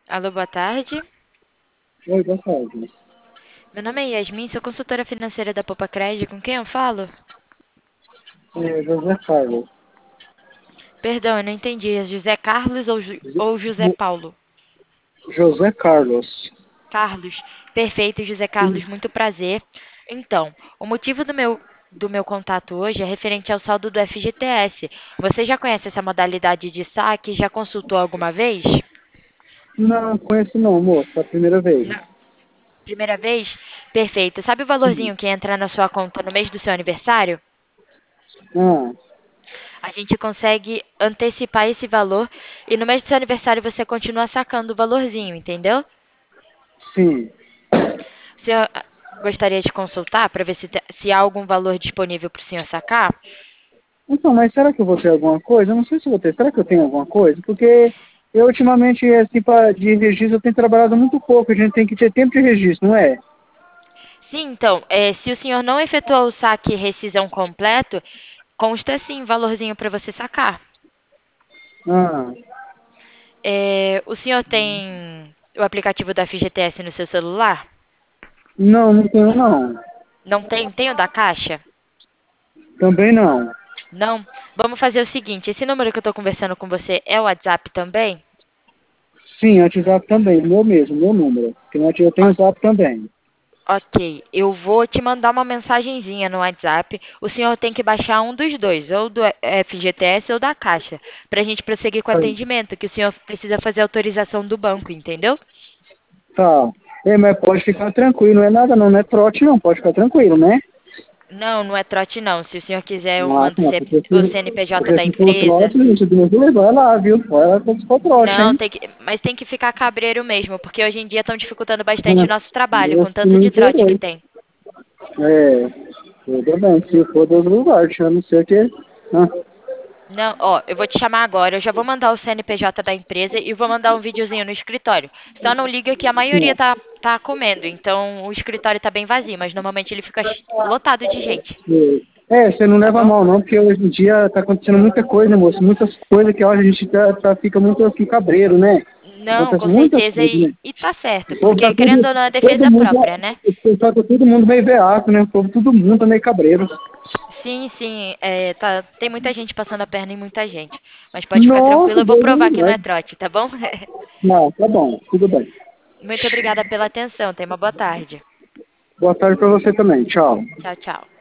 Alô, boa tarde. Oi, boa tarde. Meu nome é Yasmin, sou consultora financeira da Poupa Crédito. Com quem eu falo? José Carlos. Perdão, eu não entendi. É José Carlos ou José Jo- Paulo? José Carlos. Carlos. Perfeito, José Carlos, muito prazer. Então, o motivo do meu contato hoje é referente ao saldo do FGTS. Você já conhece essa modalidade de saque? Já consultou alguma vez? Não, conheço não, moço. É a primeira vez. Não. Primeira vez? Perfeito. Sabe o Sim. valorzinho que entra na sua conta no mês do seu aniversário? Ah, A gente consegue antecipar esse valor e no mês do seu aniversário você continua sacando o valorzinho, entendeu? sim. Se eu gostaria de consultar para ver se há algum valor disponível para o senhor sacar? Então, mas será que eu vou ter alguma coisa? Eu não sei se eu vou ter. Será que eu tenho alguma coisa? Porque eu ultimamente, assim, de registro, eu tenho trabalhado muito pouco. A gente tem que ter tempo de registro, não é? Sim, então, se o senhor não efetuou o saque e rescisão completo, consta sim valorzinho para você sacar. Ah, O senhor tem o aplicativo da FGTS no seu celular? não, não tenho não. Não tem? Tem o da Caixa? Também não. Não? Vamos fazer o seguinte: esse número que eu estou conversando com você é o WhatsApp também? Sim, WhatsApp também. Meu mesmo, meu número. Porque eu tenho WhatsApp também. Ok, eu vou te mandar uma mensagenzinha no WhatsApp. O senhor tem que baixar um dos dois, ou do FGTS ou da Caixa, para a gente prosseguir com o Aí, atendimento, que o senhor precisa fazer autorização do banco, entendeu? tá. É, mas pode ficar tranquilo. Não é nada não. Não é trote não. Pode ficar tranquilo, né? Não, não é trote não. Se o senhor quiser, eu Ah, mando tá. o CNPJ Porque da se for empresa. trote, gente, Deus me levar lá, viu? Olha como se for trote, Não, hein? mas tem que ficar cabreiro mesmo, porque hoje em dia estão dificultando bastante o Ah, nosso trabalho, Deus com que tanto me de trote que perdoe. tem. É, tudo bem. Se for Deus me guarde, a não ser que... Ah, Não, ó, eu vou te chamar agora, eu já vou mandar o CNPJ da empresa e vou mandar um videozinho no escritório. Só não liga que a maioria sim. tá comendo, então o escritório tá bem vazio, mas normalmente ele fica lotado de gente, Você não tá leva bom? mal, não, porque hoje em dia tá acontecendo muita coisa, moço. Muitas coisas que olha, a gente fica muito assim, cabreiro, né? Não, Acontece com muitas certeza, coisas, né? e tá certo, O povo tá porque querendo tudo, ou não é todo defesa mundo, própria, né? o pessoal tá todo mundo meio veaco, né? O povo, todo mundo tá meio cabreiro. Sim, sim, tem muita gente passando a perna em muita gente, mas pode ficar tranquilo, Nossa, eu vou Deus provar me que não é guarde. trote, tá bom? Não, tá bom, tudo bem. Muito obrigada pela atenção, tenha uma boa tarde. Boa tarde pra você também. Tchau. Tchau, tchau.